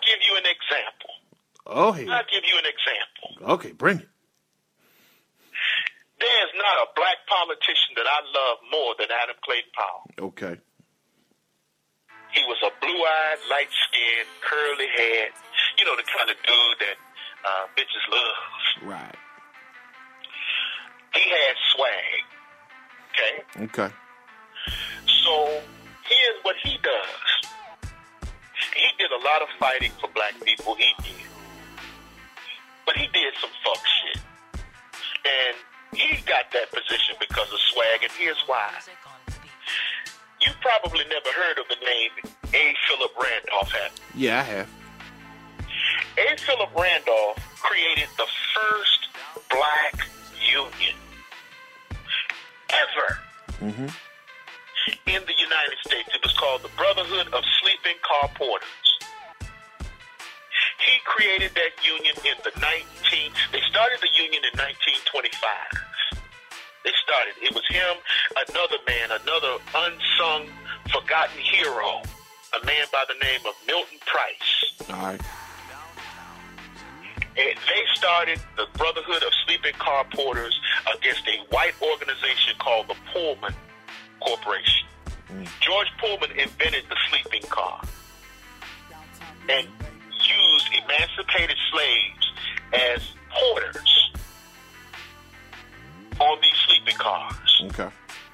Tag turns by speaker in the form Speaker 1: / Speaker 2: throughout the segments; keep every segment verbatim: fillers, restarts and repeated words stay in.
Speaker 1: give you an example.
Speaker 2: Oh, hey.
Speaker 1: I'll give you an example.
Speaker 2: Okay, bring it.
Speaker 1: There's not a black politician that I love more than Adam Clayton Powell.
Speaker 2: Okay.
Speaker 1: He was a blue-eyed, light-skinned, curly-haired, you know, the kind of dude that uh, bitches love.
Speaker 2: Right.
Speaker 1: He had swag. Okay?
Speaker 2: Okay.
Speaker 1: So here's what he does. He did a lot of fighting for black people. He did. But he did some fuck shit. And he got that position because of swag, and here's why. You probably never heard of the name A. Philip Randolph, have you?
Speaker 2: Yeah, I have.
Speaker 1: A. Philip Randolph created the first black union ever
Speaker 2: Mm-hmm.
Speaker 1: in the United States. It was called the Brotherhood of Sleeping Car Porters. He created that union in the nineteen. They started the union in nineteen twenty-five. They started. It was him, another man, another unsung, forgotten hero, a man by the name of Milton Price.
Speaker 2: All right.
Speaker 1: And they started the Brotherhood of Sleeping Car Porters against a white organization called the Pullman Corporation. Mm. George Pullman invented the sleeping car and used emancipated slaves as porters on these sleeping cars.
Speaker 2: Okay.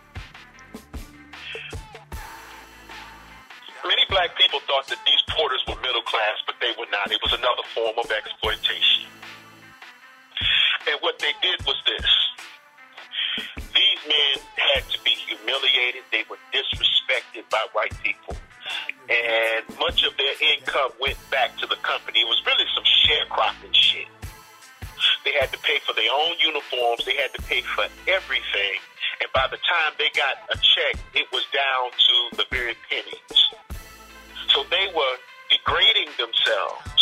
Speaker 1: Many black people thought that these porters were middle class, but they were not. It was another form of exploitation. And what they did was this. These men had to be humiliated. They were disrespected by white people. And much of their income went back to the company. It was really some sharecropping shit. They had to pay for their own uniforms. They had to pay for everything. And by the time they got a check, it was down to the very pennies. So they were degrading themselves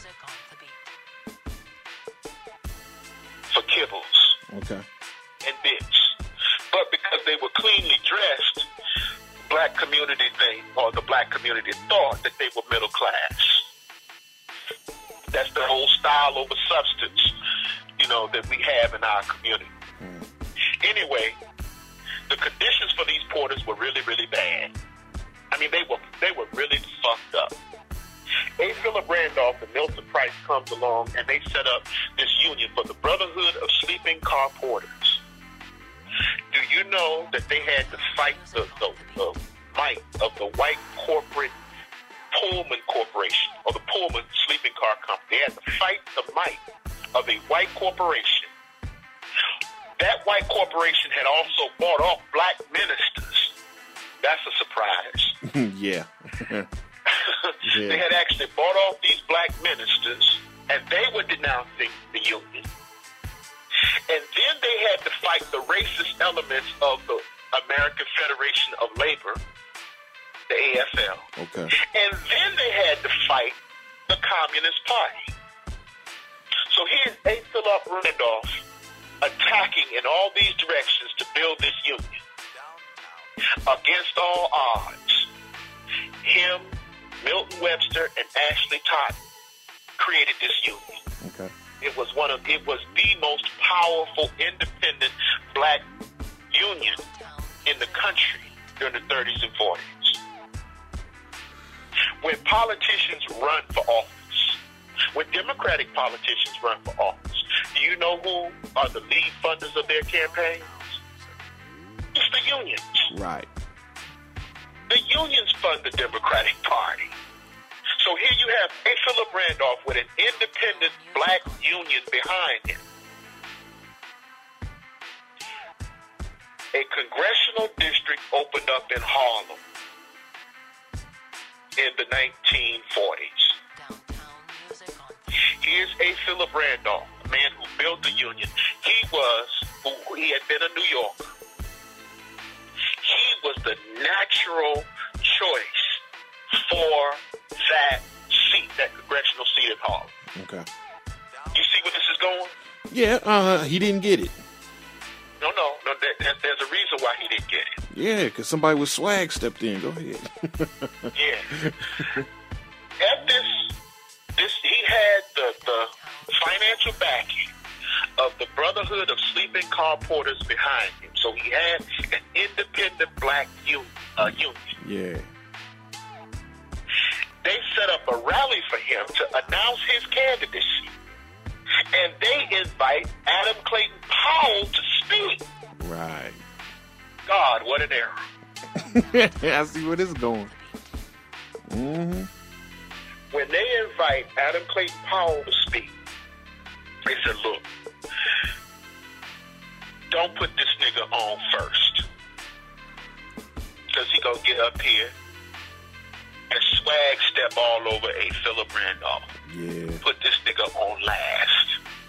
Speaker 1: for kibbles
Speaker 2: Okay.
Speaker 1: and bits. But because they were cleanly dressed, black community they, or the black community thought that they were middle class. That's the whole style over substance, you know, that we have in our community. Mm. Anyway, the conditions for these porters were really, really bad. I mean, they were they were really fucked up. A. Philip Randolph and Milton Price comes along, and they set up this union for the Brotherhood of Sleeping Car Porters. Do you know that they had to fight the, the, the might of the white corporate Pullman Corporation, or the Pullman Sleeping Car Company? They had to fight the might of a white corporation. That white corporation had also bought off black ministers. That's a surprise.
Speaker 2: yeah. yeah.
Speaker 1: They had actually bought off these black ministers, and they were denouncing the union. And then they had to fight the racist elements of the American Federation of Labor, the A F L.
Speaker 2: Okay.
Speaker 1: And then they had to fight the Communist Party. So here's A. Philip Randolph attacking in all these directions to build this union. Against all odds, him, Milton Webster, and Ashley Totten created this union.
Speaker 2: Okay.
Speaker 1: It was one of it was the most powerful independent black union in the country during the thirties and forties. When politicians run for office, when Democratic politicians run for office, do you know who are the lead funders of their campaigns? It's the unions.
Speaker 2: Right.
Speaker 1: The unions fund the Democratic Party. So here you have A. Philip Randolph with an independent black union behind him. A congressional district opened up in Harlem in the nineteen forties. Here's A. Philip Randolph, the man who built the union. He was, who he had been a New Yorker. He was the natural choice for that seat, that congressional seat in Harlem.
Speaker 2: Okay.
Speaker 1: You see where this is going?
Speaker 2: Yeah, uh, he didn't get it.
Speaker 1: No, no, no. There, there, there's a reason why he didn't get it.
Speaker 2: Yeah, because somebody with swag stepped in. Go ahead.
Speaker 1: Yeah. At this financial backing of the Brotherhood of Sleeping Car Porters behind him. So he had an independent black union. Uh, union.
Speaker 2: Yeah.
Speaker 1: They set up a rally for him to announce his candidacy. And they invite Adam Clayton Powell to speak.
Speaker 2: Right.
Speaker 1: God, what an error.
Speaker 2: I see where this is going. Mm-hmm.
Speaker 1: When they invite Adam Clayton Powell to speak, they said, look, don't put this nigga on first. Because he gonna get up here and swag step all over A. Philip Randolph.
Speaker 2: Yeah.
Speaker 1: Put this nigga on last.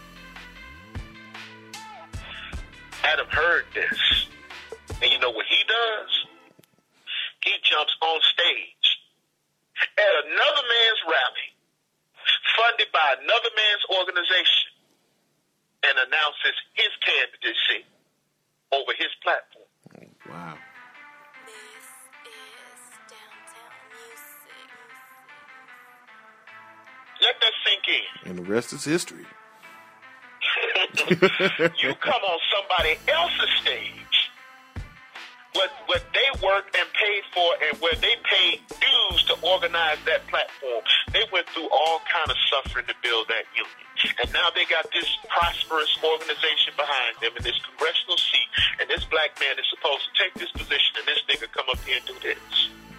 Speaker 1: Adam heard this. And you know what he does? He jumps on stage at another man's rally, funded by another man's organization, and announces his candidacy over his platform.
Speaker 2: Wow.
Speaker 3: This is Downtown Music.
Speaker 1: Let that sink in.
Speaker 2: And the rest is history.
Speaker 1: You come on somebody else's stage, what what they worked and paid for, and where they paid dues to organize that platform. They went through all kind of suffering to build that union, and now they got this prosperous organization behind them in this congressional seat, and this black man is supposed to take this position, and this nigga come up here and do this.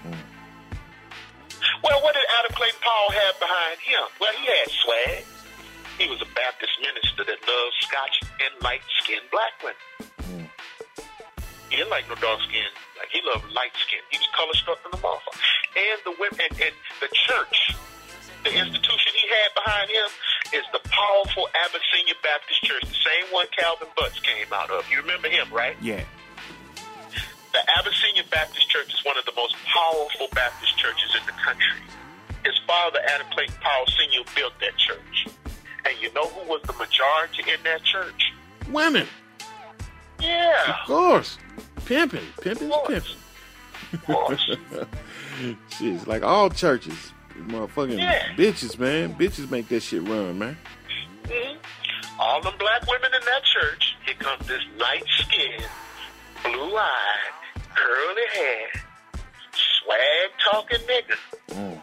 Speaker 1: Well, what did Adam Clayton Powell have behind him? Well, he had swag. He was a Baptist minister that loved Scotch and light-skinned black women.
Speaker 2: Mm.
Speaker 1: He didn't like no dark skin. Like, he loved light skin. He was color-struck in the motherfucker. And the women, and, and the church, the institution he had behind him is the powerful Abyssinia Baptist Church, the same one Calvin Butts came out of. You remember him, right?
Speaker 2: Yeah.
Speaker 1: The Abyssinia Baptist Church is one of the most powerful Baptist churches in the country. His father, Adam Clayton Powell Senior, built that church. And you know who was the majority in that church?
Speaker 2: Women.
Speaker 1: Yeah.
Speaker 2: Of course. Pimping. Pimping's pimping.
Speaker 1: Of course.
Speaker 2: Shit, it's like all churches. Motherfucking
Speaker 1: Yeah.
Speaker 2: bitches, man. Bitches make that shit run, man.
Speaker 1: Mm-hmm. All them black women in that church, here comes this light-skinned, blue-eyed, curly hair, swag-talking nigga.
Speaker 2: Mm.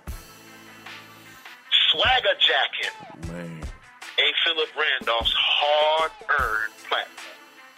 Speaker 1: Swagger-jacking
Speaker 2: Man.
Speaker 1: A. Philip Randolph's hard-earned platform.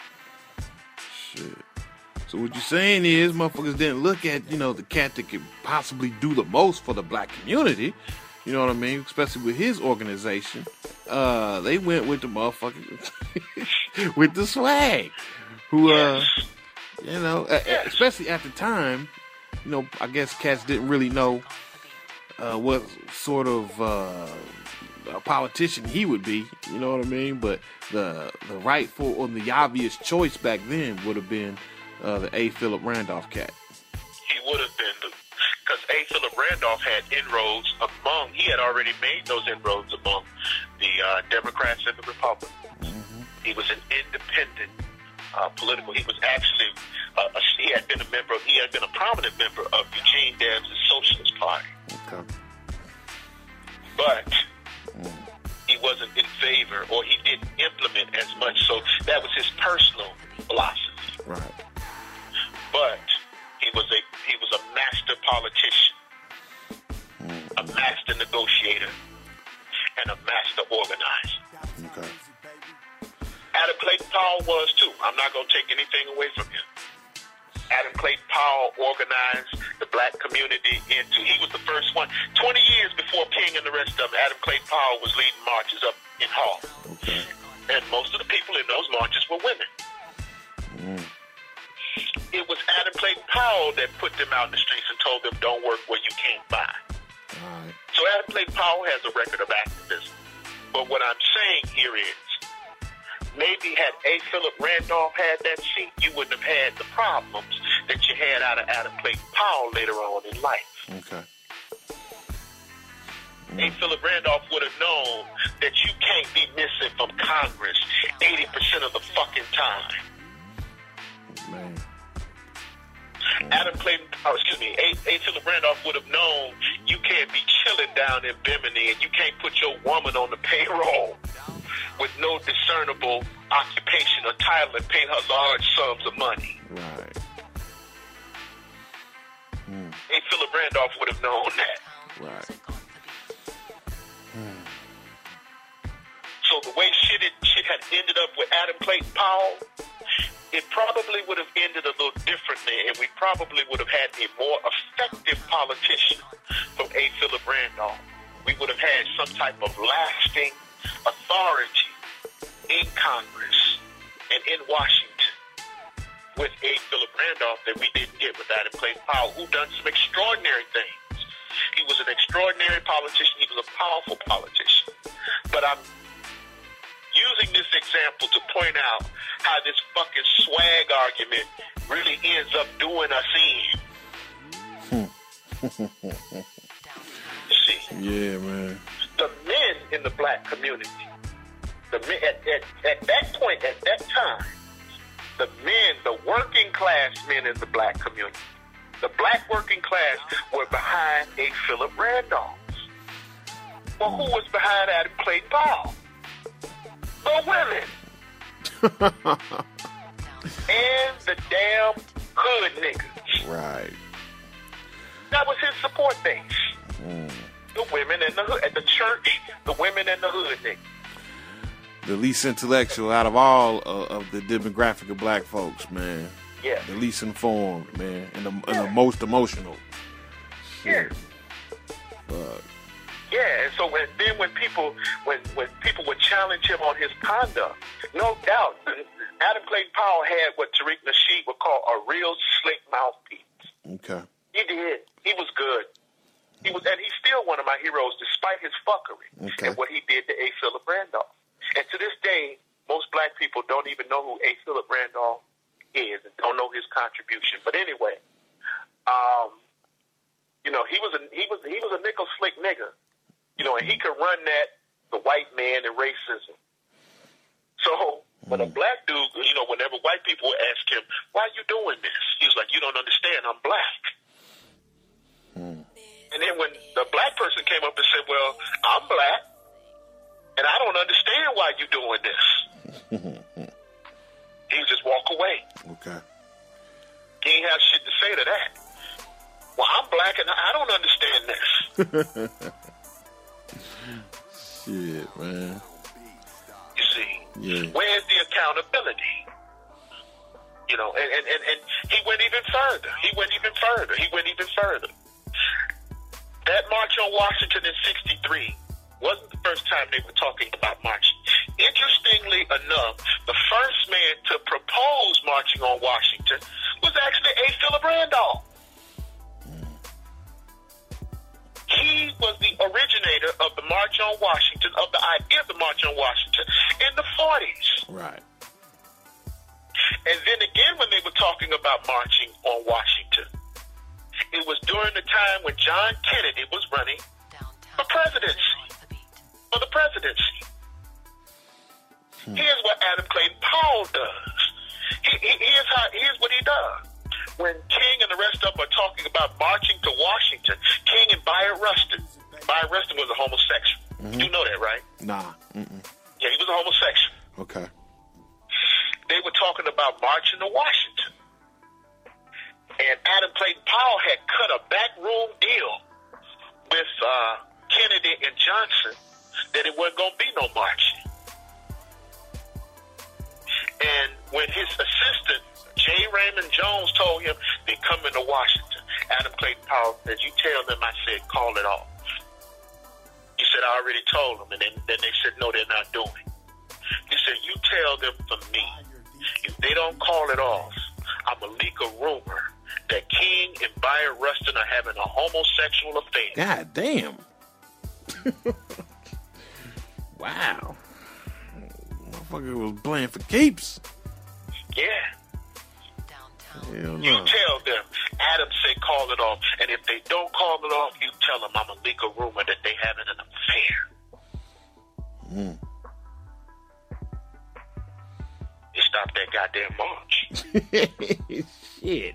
Speaker 2: Shit. So what you're saying is motherfuckers didn't look at, you know, the cat that could possibly do the most for the black community. You know what I mean? Especially with his organization. Uh, they went with the motherfucker with the swag. Who, uh,
Speaker 1: Yes.
Speaker 2: you know, uh,
Speaker 1: Yes.
Speaker 2: especially at the time, you know, I guess cats didn't really know uh, what sort of uh, a politician he would be. You know what I mean? But the the rightful or the obvious choice back then would have been uh, the A. Philip Randolph cat.
Speaker 1: He would have been, because A. Philip Randolph had inroads among, he had already made those inroads among the uh, Democrats and the Republicans.
Speaker 2: Mm-hmm.
Speaker 1: He was an independent uh, political, he was actually, uh, a, he had been a member, of, he had been a prominent member of Eugene Debs' Socialist Party.
Speaker 2: Okay.
Speaker 1: But
Speaker 2: Mm.
Speaker 1: he wasn't in favor, or he didn't implement as much, so that was his personal philosophy.
Speaker 2: Right.
Speaker 1: But he was a he was a master politician,
Speaker 2: Mm.
Speaker 1: a master negotiator, and a master organizer.
Speaker 2: Okay.
Speaker 1: Adam Clayton Powell was too. I'm not going to take anything away from him. Adam Clayton Powell organized the black community into, he was the first one. twenty years before King and the rest of them, Adam Clayton Powell was leading marches up in Harlem.
Speaker 2: Okay.
Speaker 1: And most of the people in those marches were women.
Speaker 2: Mm.
Speaker 1: It was Adam Clayton Powell that put them out in the streets and told them, don't work where you can't buy.
Speaker 2: All right.
Speaker 1: So Adam Clayton Powell has a record of activism. But what I'm saying here is, maybe had A. Philip Randolph had that seat, you wouldn't have had the problems that you had out of Adam Clayton Powell later on in life.
Speaker 2: Okay.
Speaker 1: A. Philip Randolph would have known that you can't be missing from Congress eighty percent of the fucking time.
Speaker 2: Man.
Speaker 1: Adam Clayton, oh, excuse me, A. A. Philip Randolph would have known you can't be chilling down in Bimini and you can't put your woman on the payroll with no discernible occupation or title and pay her large sums of money.
Speaker 2: Right. Hmm.
Speaker 1: A. Philip Randolph would have known that.
Speaker 2: Right. Hmm.
Speaker 1: So the way shit, it, shit had ended up with Adam Clayton Powell, it probably would have ended a little differently, and we probably would have had a more effective politician from A. Philip Randolph. We would have had some type of lasting authority in Congress and in Washington with A. Philip Randolph that we didn't get with Adam Clayton Powell, who done some extraordinary things. He was an extraordinary politician. He was a powerful politician. But I'm using this example to point out how this fucking swag argument really ends up doing us in. See?
Speaker 2: Yeah, man.
Speaker 1: The men in the black community, the men, at, at, at that point, at that time, the men, the working class men in the black community, the black working class were behind A. Philip Randolph. Well, who was behind Adam Clayton Powell? The women. And the damn hood niggas.
Speaker 2: Right.
Speaker 1: That was his support base.
Speaker 2: Mm.
Speaker 1: The women and the hood. At the church, the women and the hood niggas.
Speaker 2: The least intellectual out of all uh, of the demographic of black folks, man.
Speaker 1: Yeah.
Speaker 2: The least informed, man. And the,
Speaker 1: Yeah.
Speaker 2: and the most emotional.
Speaker 1: Yeah.
Speaker 2: Fuck.
Speaker 1: Yeah, and so when, then when people when when people would challenge him on his conduct, no doubt, Adam Clayton Powell had what Tariq Nasheed would call a real slick mouthpiece.
Speaker 2: Okay.
Speaker 1: He did. He was good. He was, and he's still one of my heroes, despite his fuckery
Speaker 2: Okay.
Speaker 1: and what he did to A. Philip Randolph. And to this day, most black people don't even know who A. Philip Randolph is and don't know his contribution. But anyway, um, you know, he was a he was he was a nickel slick nigga. You know, and he could run that, the white man and racism. So, when a black dude, you know, whenever white people would ask him, why are you doing this? He was like, you don't understand, I'm black.
Speaker 2: Mm.
Speaker 1: And then when the black person came up and said, well, I'm black, and I don't understand why you're doing this. He would just walk away.
Speaker 2: Okay.
Speaker 1: He ain't have shit to say to that. Well, I'm black, and I don't understand this.
Speaker 2: Shit, man.
Speaker 1: You see,
Speaker 2: Yeah.
Speaker 1: where's the accountability? You know, and, and, and, and he went even further. He went even further. He went even further. That march on Washington in sixty-three wasn't the first time they were talking about marching. Interestingly enough, the first man to propose marching on Washington was actually A. Philip Randolph. He was the originator of the March on Washington, of the idea of the March on Washington in the forties.
Speaker 2: Right.
Speaker 1: And then again, when they were talking about marching on Washington, it was during the time when John Kennedy was running for presidency, for the presidency. Hmm. Here's what Adam Clayton Powell does. He, he, here's, how, here's what he does. When King and the rest of them are talking about marching to Washington, King and Bayard Rustin, Bayard Rustin was a homosexual. Mm-hmm. You know that, right?
Speaker 2: Nah. Mm-mm.
Speaker 1: Yeah, he was a homosexual.
Speaker 2: Okay.
Speaker 1: They were talking about marching to Washington. And Adam Clayton Powell had cut a backroom deal with uh, Kennedy and Johnson that it wasn't going to be no marching. And when his assistant, J. Raymond Jones, told him they're coming to Washington, Adam Clayton Powell said, you tell them I said call it off. He said, I already told them. And then, then they said, no, they're not doing it. He said, you tell them for me, if they don't call it off, I'm going to leak a rumor that King and Bayard Rustin are having a homosexual affair.
Speaker 2: God damn. Wow. Motherfucker was playing for keeps.
Speaker 1: Yeah.
Speaker 2: Hell no.
Speaker 1: You tell them, Adam said call it off, and if they don't call it off, you tell them I'm going to leak a rumor that they having an affair.
Speaker 2: Mm.
Speaker 1: They stopped that goddamn march.
Speaker 2: Shit.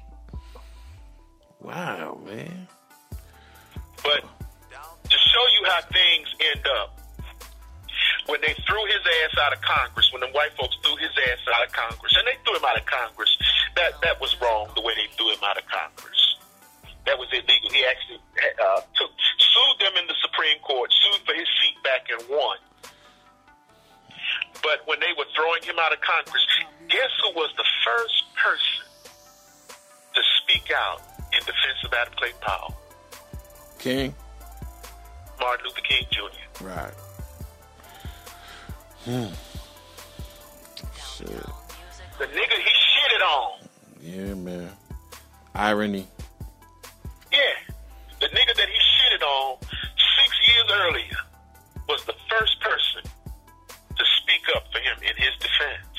Speaker 2: Wow, man.
Speaker 1: But to show you how things end up, when they threw his ass out of Congress, when the white folks threw his ass out of Congress, and they threw him out of Congress, that, that was wrong the way they threw him out of Congress. That was illegal. He actually uh, took, sued them in the Supreme Court, sued for his seat back and won. But when they were throwing him out of Congress, guess who was the first person to speak out in defense of Adam Clayton Powell?
Speaker 2: King?
Speaker 1: Martin Luther King Junior
Speaker 2: Right. Hmm. Shit.
Speaker 1: The nigga he shitted on.
Speaker 2: Yeah, man. Irony.
Speaker 1: Yeah. The nigga that he shitted on six years earlier was the first person to speak up for him in his defense.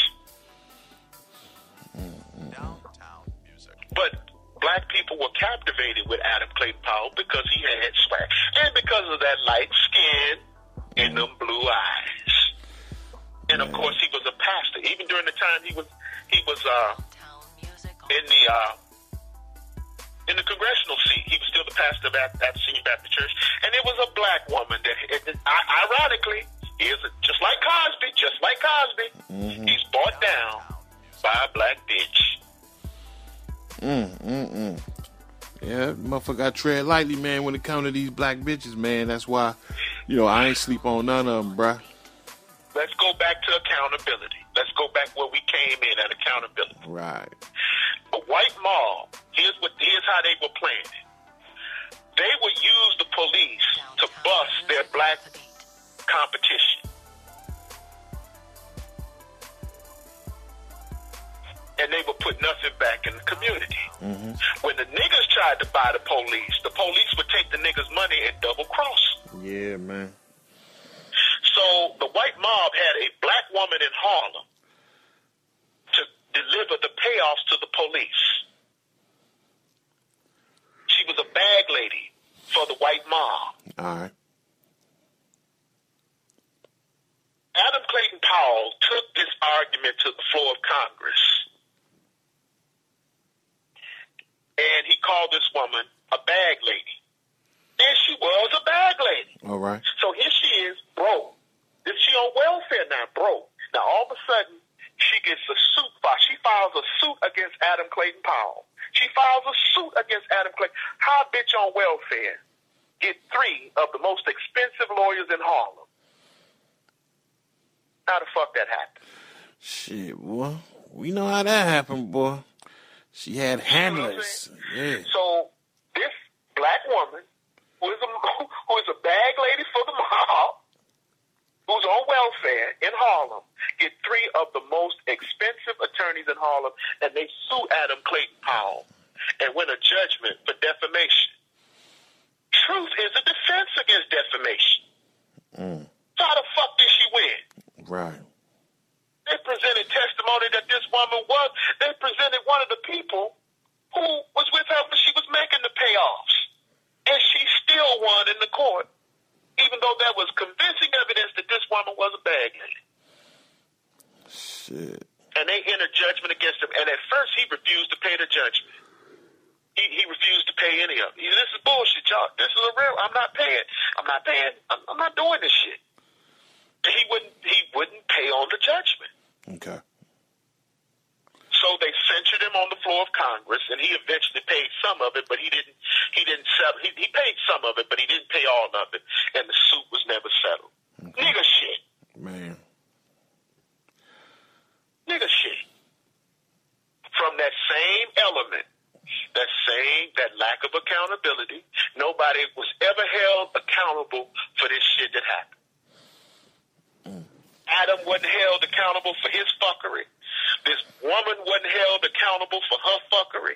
Speaker 2: Mm-hmm.
Speaker 1: Downtown music. But black people were captivated with Adam Clayton Powell because he had swag. And because of that light skin and them blue eyes. And of course he was a pastor. Even during the time he was he was uh in the uh in the congressional seat, he was still the pastor of Abyssinian Baptist Church. And it was a black woman that, ironically, he is a, just like Cosby, just like Cosby, mm-hmm. he's bought down by a black bitch.
Speaker 2: Mm, mm, mm. Yeah, motherfucker, I tread lightly, man, when it comes to these black bitches, man. That's why, you know, I ain't sleep on none of them, bruh.
Speaker 1: Let's go back to accountability. Let's go back where we came in at accountability.
Speaker 2: Right.
Speaker 1: A white mob, here's what here's how they were planning. They would use the police to bust their black competition. And they would put nothing back in the community. Mm-hmm. When the niggas tried to buy the police, the police would take the niggas' money and double cross.
Speaker 2: Yeah, man.
Speaker 1: So the white mob had a black woman in Harlem to deliver the payoffs to the police. She was a bag lady for the white mob.
Speaker 2: All right.
Speaker 1: Adam Clayton Powell took this argument to the floor of Congress. And he called this woman a bag lady. And she was a bag lady.
Speaker 2: All right.
Speaker 1: So here she is, broke. Is she on welfare now, broke? Now, all of a sudden, she gets a suit filed. She files a suit against Adam Clayton Powell. She files a suit against Adam Clayton. How a bitch on welfare get three of the most expensive lawyers in Harlem? How the fuck that happened?
Speaker 2: Shit, boy. We know how that happened, boy. She had handlers. Yeah.
Speaker 1: So this black woman, who is a who is a bag lady for the mob, who's on welfare in Harlem, get three of the most expensive attorneys in Harlem, and they sue Adam Clayton Powell and win a judgment for defamation. Truth is a defense against defamation.
Speaker 2: Mm.
Speaker 1: So how the fuck did she win?
Speaker 2: Right.
Speaker 1: They presented testimony that this woman was, they presented one of the people who was with her when she was making the payoffs. And she still won in the court, even though there was convincing evidence that this woman was a bag lady.
Speaker 2: Shit.
Speaker 1: And they entered judgment against him. And at first, he refused to pay the judgment. He, he refused to pay any of it. He said, this is bullshit, y'all. This is a real, I'm not paying. I'm not paying. I'm, I'm not doing this shit. And he wouldn't, he wouldn't pay on the judgment.
Speaker 2: Okay.
Speaker 1: So they censured him on the floor of Congress, and he eventually paid some of it, but he didn't. He didn't settle. He, he paid some of it, but he didn't pay all of it, and the suit was never settled. Okay. Nigga shit.
Speaker 2: Man.
Speaker 1: Nigga shit. From that same element, that same that lack of accountability, nobody was ever held accountable for this shit that happened. Mm. Adam wasn't held accountable for his fuckery. This woman wasn't held accountable for her fuckery.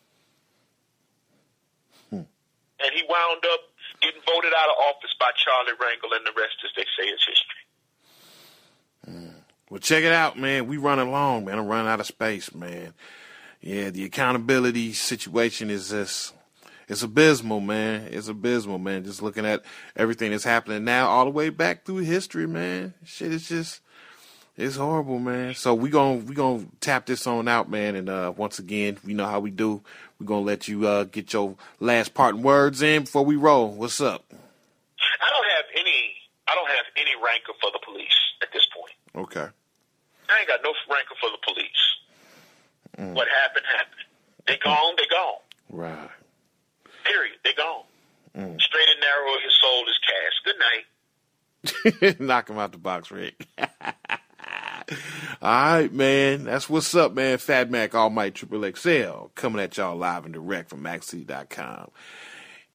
Speaker 1: Hmm. And he wound up getting voted out of office by Charlie Rangel, and the rest, as they say, is history.
Speaker 2: Hmm. Well, check it out, man. We running long, man. I'm running out of space, man. Yeah, the accountability situation is just, it's abysmal, man. It's abysmal, man. Just looking at everything that's happening now, all the way back through history, man. Shit, it's just, it's horrible, man. So we gon' we gonna tap this on out, man. And uh, once again, we know how we do. We're gonna let you uh, get your last parting words in before we roll. What's up?
Speaker 1: I don't have any. I don't have any rancor for the police at this point.
Speaker 2: Okay.
Speaker 1: I ain't got no rancor for the police. Mm. What happened, happened. They gone, they gone.
Speaker 2: Right.
Speaker 1: Period. They gone. Mm. Straight and narrow, his soul is cast. Good night.
Speaker 2: Knock him out the box, Rick. All right, man. That's what's up, man. Fat Mac Almighty Triple X L coming at y'all live and direct from Mac City dot com.